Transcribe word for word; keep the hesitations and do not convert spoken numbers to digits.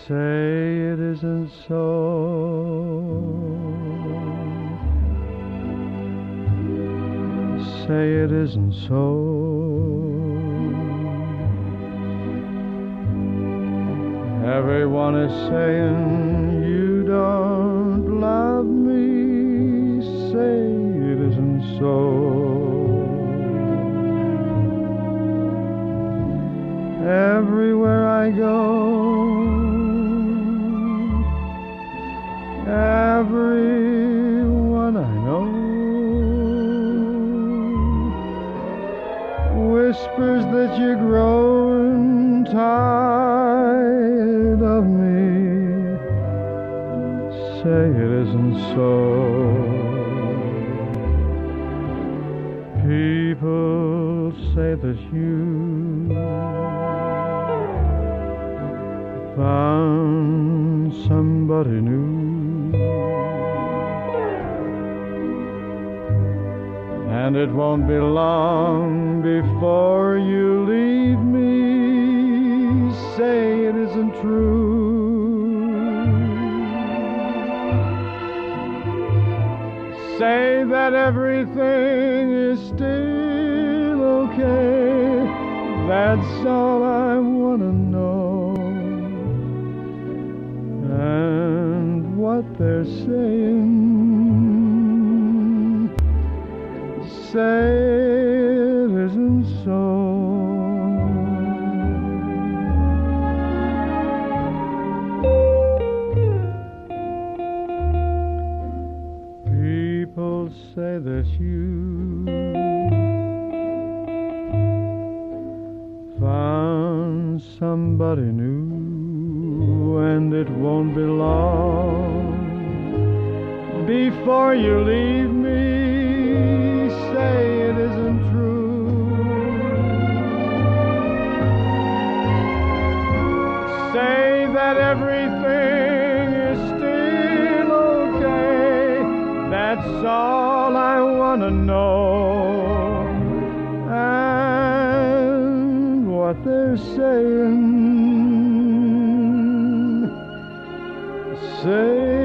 Say it isn't so. Say it isn't so. Everyone is saying you don't love me. Say it isn't so. Everywhere I go, everyone I know whispers that you're growing tired of me. Say it isn't so. People say that you found somebody new, and it won't be long before you leave me. Say it isn't true. Say that everything is still okay. That's all I want to know. And what they're saying, say it isn't so. People say that you found somebody new, and it won't be long before you leave me. Say it isn't true. Say that everything is still okay. That's all I want to know. And what they're saying, say